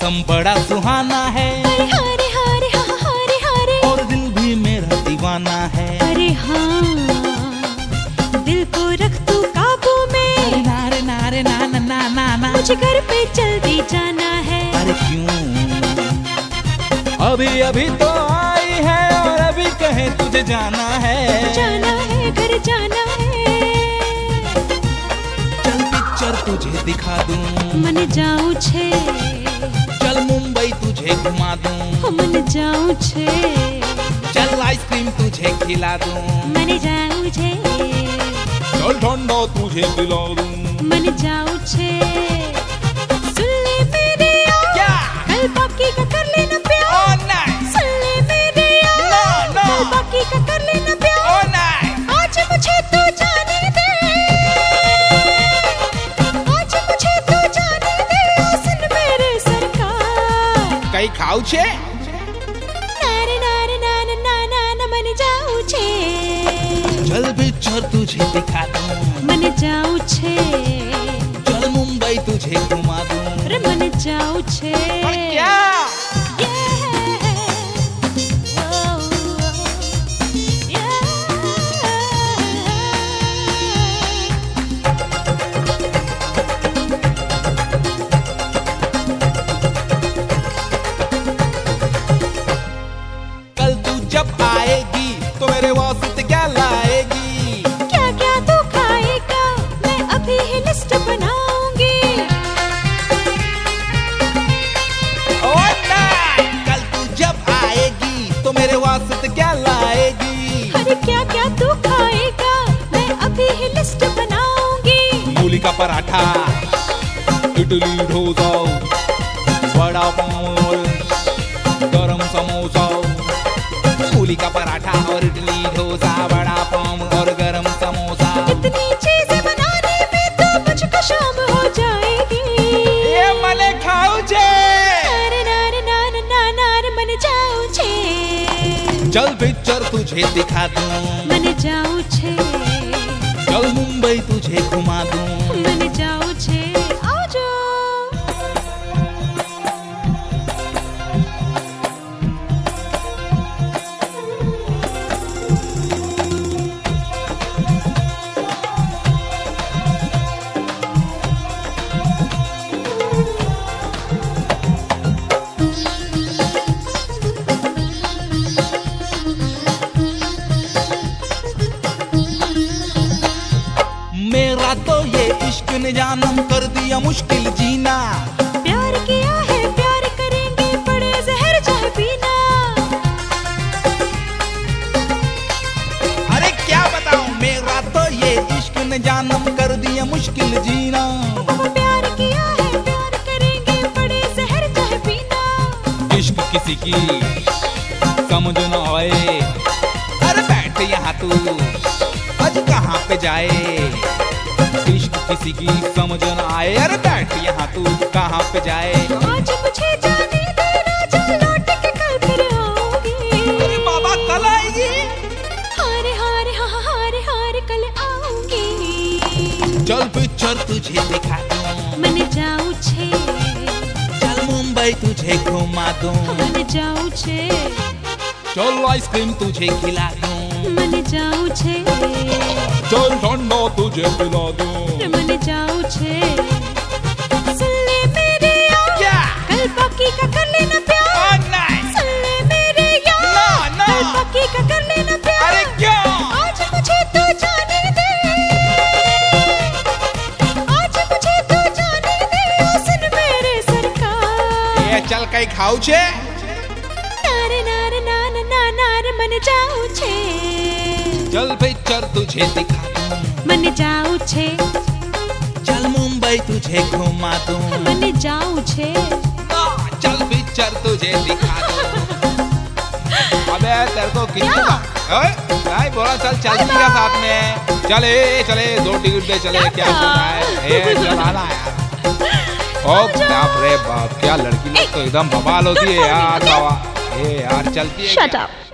मौसम बड़ा सुहाना है। अरे हारे हारे हाँ हारे हारे, और दिल भी मेरा दीवाना है। अरे हाँ, दिल को रख तू काबू में। नारे नारे ना ना ना ना ना, मुझे घर पे जल्दी जाना है। अरे क्यों? अभी अभी तो आई है और अभी कहे तुझे जाना है। जाना है, घर जाना है। चल पिक्चर तुझे दिखा दूं, मन जाऊं छे। चल मुंबई तुझे घुमा दूं, मन जाऊं छे। चल आइसक्रीम तुझे खिला दूं, मन जाऊं छे। चल ठंडा तुझे पिला दूं, मन जाऊं छे। सुन ले मेरे यार, क्या? कल बाकी का कर लेना प्यार। ओ नहीं, सुन ले मेरे यार, No, no. कल बाकी का कर लेना प्यार। ओ नहीं, आज मुझे तू जाने दे, आज मुझे तू जाने दे। सुन मेरे सरकार, कई खाऊ छे? नारे नारे नाना नाना ना, मन जाऊं छे। चल पिक्चर तुझे दिखा दूं, मन जाऊं छे। चल मुंबई तुझे घुमा दूं। रे मन जाऊं छे। और क्या? कल तू जब आएगी तो मेरे वास्ते क्या लाएगी? क्या क्या तू खाएगा, मैं अभी ही लिस्ट बनाऊंगी। ओ नहीं, कल तू जब आएगी तो मेरे वास्ते क्या लाएगी? अरे क्या क्या तू खाएगा, मैं अभी ही लिस्ट बनाऊंगी। मूली का पराठा, इडली डोसा, वड़ा पाव, गरम समोसा। मूली का पराठा और इडली डोसा, वड़ा पाव और गरम समोसा। इतनी चीजें बनाने में तो मुझको शाम हो जाएगी। ये मले खाऊ छे। नारे नारे नाना नाना रे, मन जाऊं छे। चल पिक्चर तुझे दिखा दूं, मन जाऊं छे। चल मुंबई तुझे घुमा दूं। मन जाऊं छे। आजो मेरा तो ये इश्क ने जानम कर दिया मुश्किल जीना। प्यार किया है, प्यार करेंगे, पड़े जहर चाहे पीना। अरे क्या बताऊं, मेरा तो ये इश्क ने जानम कर दिया मुश्किल जीना। प्यार किया है, प्यार करेंगे, पड़े जहर चाहे पीना। इश्क किसी की समझ न आए, अरे बैठ यहाँ तू, आज कहाँ पे जाए? इश्क किसी की समझ न आए, अरे बैठ यहाँ तू, कहाँ पे जाए? आज मुझे जाने देना, चल लौट के कल फिर आऊंगी। अरे बाबा कल आएगी? हारे हारे हाँ हारे हारे, कल आऊंगी। चल पिक्चर तुझे दिखा दूं, मन जाऊं छे। चल मुंबई तुझे घुमा दूं। मन जाऊं छे। चल आइसक्रीम तुझे खिला दूं। मन जाऊं छे। चल ठंडा तुझे पिला दूं। मन जाऊं छे। सुन ले मेरे यार, क्या? कल बाकी का कर लेना प्यार। ओ नहीं, सुन ले मेरे यार, ना, ना। कल बाकी का कर लेना प्यार। अरे क्यों? आज मुझे तू जाने दे, आज मुझे तू जाने दे। सुन मेरे सरकार, ये चल कई खाऊ छे? नारे नारे नाना नाना रे, मन जाऊं छे। चल पिक्चर तुझे दिखा दूं, मन जाऊं छे। चल मुंबई तुझे घुमा दूं। मन जाऊं छे। चल पिक्चर तुझे दिखा दूं। अबे तेरे को कितना भाई बोला चल चलती का साथ में, चले चले 2 टिकट दे, चले क्या सुना है? चलाना यार। ओ बाप रे बाप, क्या लड़की लोग तो एकदम बवाल होती है यार। बाबा ये यार चलती है। Shut up.